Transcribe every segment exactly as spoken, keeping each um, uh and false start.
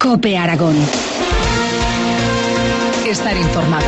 COPE Aragón. Estar informado.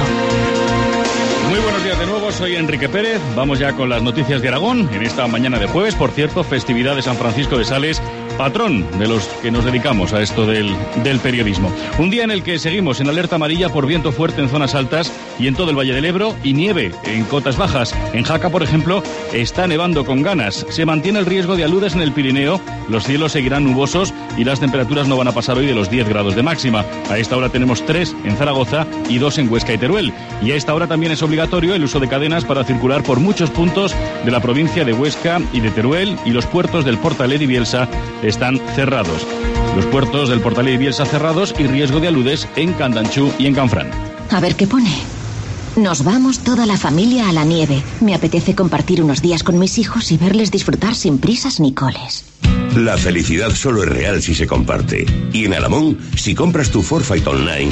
Muy buenos días de nuevo, soy Enrique Pérez. Vamos ya con las noticias de Aragón en esta mañana de jueves. Por cierto, festividad de San Francisco de Sales, patrón de los que nos dedicamos a esto del, del periodismo. Un día en el que seguimos en alerta amarilla por viento fuerte en zonas altas y en todo el Valle del Ebro y nieve en cotas bajas. En Jaca, por ejemplo, está nevando con ganas. Se mantiene el riesgo de aludes en el Pirineo, los cielos seguirán nubosos y las temperaturas no van a pasar hoy de los diez grados de máxima. A esta hora tenemos tres en Zaragoza y dos en Huesca y Teruel. Y a esta hora también es obligatorio el uso de cadenas para circular por muchos puntos de la provincia de Huesca y de Teruel, y los puertos del Portalet y Bielsa están cerrados. Los puertos del Portalet y Bielsa cerrados y riesgo de aludes en Candanchú y en Canfrán. A ver qué pone. Nos vamos toda la familia a la nieve. Me apetece compartir unos días con mis hijos y verles disfrutar sin prisas ni coles. La felicidad solo es real si se comparte. Y en Alamón, si compras tu Forfait online,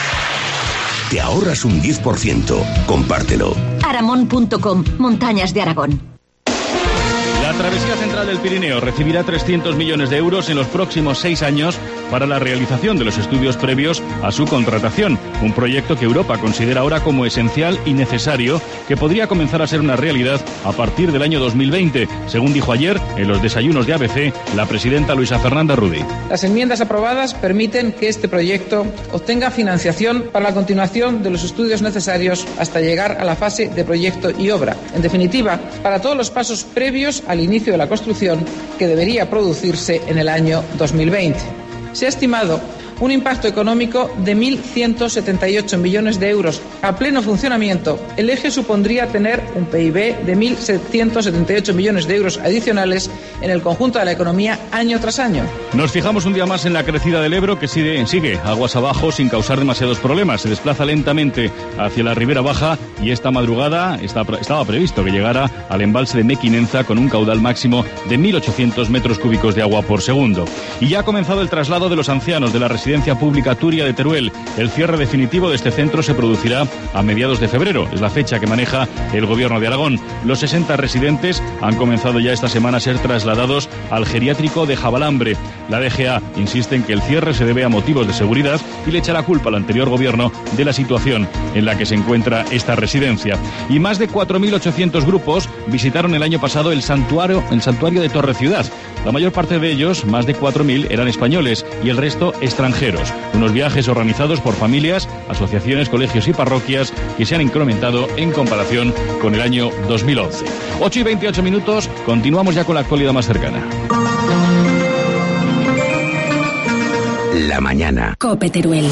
te ahorras un diez por ciento. Compártelo. Aramón punto com, Montañas de Aragón. La Travesía Central del Pirineo recibirá trescientos millones de euros en los próximos seis años para la realización de los estudios previos a su contratación. Un proyecto que Europa considera ahora como esencial y necesario, que podría comenzar a ser una realidad a partir del año dos mil veinte, según dijo ayer en los desayunos de A B C la presidenta Luisa Fernanda Rudy. Las enmiendas aprobadas permiten que este proyecto obtenga financiación para la continuación de los estudios necesarios hasta llegar a la fase de proyecto y obra. En definitiva, para todos los pasos previos al inicio de la construcción, que debería producirse en el año dos mil veinte. Se ha estimado un impacto económico de mil ciento setenta y ocho millones de euros. A pleno funcionamiento, el eje supondría tener un P I B de mil ciento setenta y ocho millones de euros adicionales en el conjunto de la economía año tras año. Nos fijamos un día más en la crecida del Ebro, que sigue, sigue aguas abajo sin causar demasiados problemas. Se desplaza lentamente hacia la ribera baja y esta madrugada está, estaba previsto que llegara al embalse de Mequinenza con un caudal máximo de mil ochocientos metros cúbicos de agua por segundo. Y ya ha comenzado el traslado de los ancianos de la residencia pública Turia de Teruel. El cierre definitivo de este centro se producirá a mediados de febrero. Es la fecha que maneja el gobierno de Aragón. Los sesenta residentes han comenzado ya esta semana a ser trasladados al geriátrico de Jabalambre. La D G A insiste en que el cierre se debe a motivos de seguridad y le echará culpa al anterior gobierno de la situación en la que se encuentra esta residencia. Y más de cuatro mil ochocientos grupos visitaron el año pasado el santuario, el santuario de Torre Ciudad. La mayor parte de ellos, más de cuatro mil, eran españoles y el resto extranjeros. Unos viajes organizados por familias, asociaciones, colegios y parroquias que se han incrementado en comparación con el año dos mil once. ocho y veintiocho minutos, continuamos ya con la actualidad más cercana. La mañana. COPE Teruel.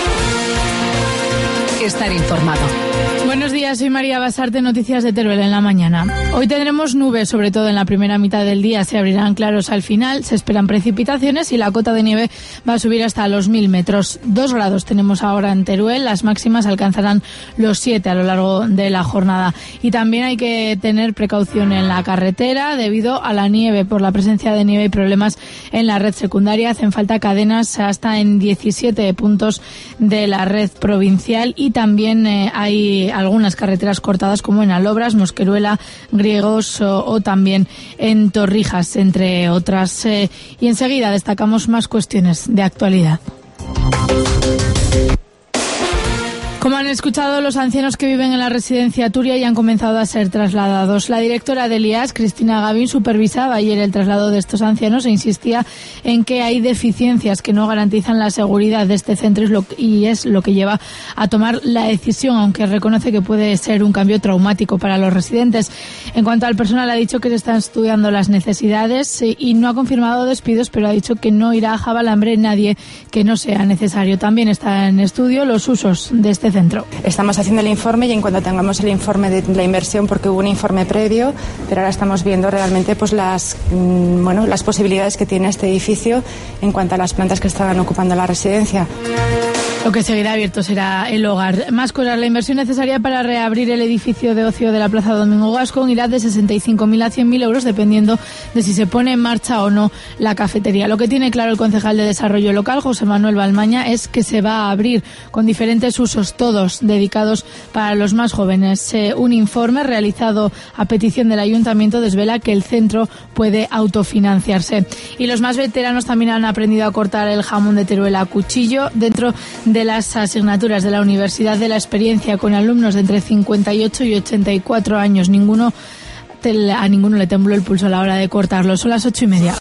Estar informado. Buenos días, soy María Basarte, noticias de Teruel en la mañana. Hoy tendremos nubes, sobre todo en la primera mitad del día, se abrirán claros al final, se esperan precipitaciones y la cota de nieve va a subir hasta los mil metros. Dos grados tenemos ahora en Teruel, las máximas alcanzarán los siete a lo largo de la jornada. Y también hay que tener precaución en la carretera debido a la nieve, por la presencia de nieve y problemas en la red secundaria. Hacen falta cadenas hasta en diecisiete puntos de la red provincial y también eh, hay algunas carreteras cortadas como en Alobras, Mosqueruela, Griegos o, o también en Torrijas, entre otras. Eh, y enseguida destacamos más cuestiones de actualidad. Como han escuchado, los ancianos que viven en la residencia Turia ya han comenzado a ser trasladados. La directora del I A S, Cristina Gavín, supervisaba ayer el traslado de estos ancianos e insistía en que hay deficiencias que no garantizan la seguridad de este centro y es lo que lleva a tomar la decisión, aunque reconoce que puede ser un cambio traumático para los residentes. En cuanto al personal, ha dicho que se están estudiando las necesidades y no ha confirmado despidos, pero ha dicho que no irá a Jabalambre nadie que no sea necesario. También está en estudio los usos de este centro. Estamos haciendo el informe y en cuanto tengamos el informe de la inversión, porque hubo un informe previo, pero ahora estamos viendo realmente pues las bueno las posibilidades que tiene este edificio en cuanto a las plantas que estaban ocupando la residencia. Lo que seguirá abierto será el hogar. Más cosas. La inversión necesaria para reabrir el edificio de ocio de la Plaza Domingo Gascón irá de sesenta y cinco mil a cien mil euros, dependiendo de si se pone en marcha o no la cafetería. Lo que tiene claro el concejal de Desarrollo Local, José Manuel Balmaña, es que se va a abrir con diferentes usos, todos dedicados para los más jóvenes. Eh, un informe realizado a petición del Ayuntamiento desvela que el centro puede autofinanciarse. Y los más veteranos también han aprendido a cortar el jamón de Teruel a cuchillo dentro de las asignaturas de la Universidad de la Experiencia, con alumnos de entre cincuenta y ocho y ochenta y cuatro años. Ninguno, a ninguno le tembló el pulso a la hora de cortarlo. Son las ocho y media.